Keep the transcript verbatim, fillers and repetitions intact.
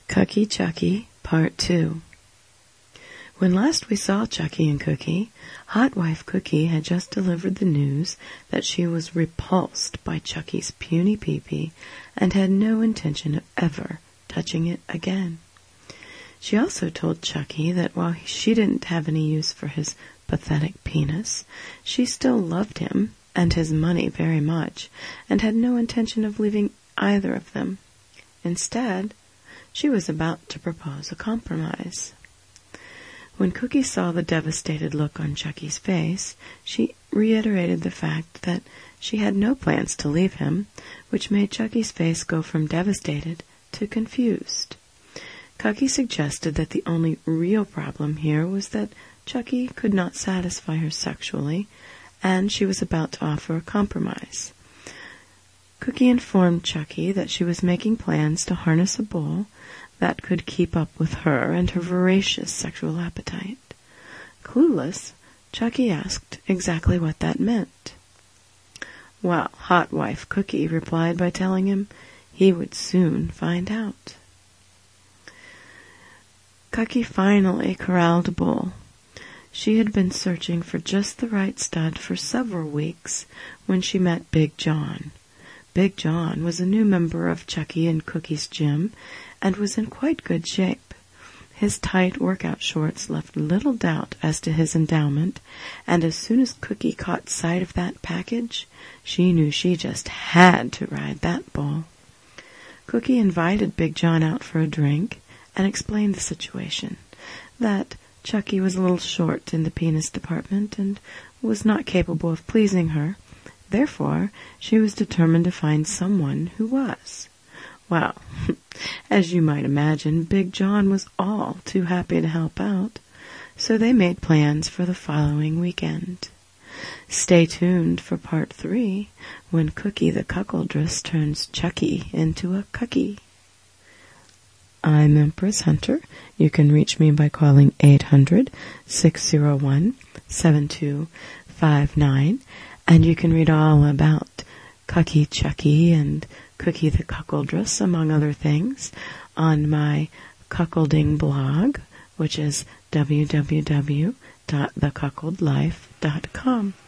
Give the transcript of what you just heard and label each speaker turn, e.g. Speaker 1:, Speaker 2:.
Speaker 1: Cucky Chucky, Part two. When last we saw Chucky and Cookie, Hot Wife Cookie had just delivered the news that she was repulsed by Chucky's puny pee-pee and had no intention of ever touching it again. She also told Chucky that while she didn't have any use for his pathetic penis, she still loved him and his money very much and had no intention of leaving either of them. Instead, she was about to propose a compromise. When Cookie saw the devastated look on Chucky's face, she reiterated the fact that she had no plans to leave him, which made Chucky's face go from devastated to confused. Cookie suggested that the only real problem here was that Chucky could not satisfy her sexually, and she was about to offer a compromise. Cookie informed Chucky that she was making plans to harness a bull that could keep up with her and her voracious sexual appetite. Clueless, Chucky asked exactly what that meant. Well, Hot Wife Cookie replied by telling him he would soon find out. Cookie finally corralled a bull. She had been searching for just the right stud for several weeks when she met Big John. Big John was a new member of Chucky and Cookie's gym and was in quite good shape. His tight workout shorts left little doubt as to his endowment, and as soon as Cookie caught sight of that package, she knew she just had to ride that bull. Cookie invited Big John out for a drink and explained the situation, that Chucky was a little short in the penis department and was not capable of pleasing her. Therefore, she was determined to find someone who was. Well, as you might imagine, Big John was all too happy to help out, so they made plans for the following weekend. Stay tuned for part three, when Cookie the Cuckoldress turns Chucky into a cucky. I'm Empress Hunter. You can reach me by calling eight hundred, six oh one, seven two five nine, and you can read all about Cucky Chucky and Cookie the Cuckoldress, among other things, on my cuckolding blog, which is w w w dot the cuckold life dot com.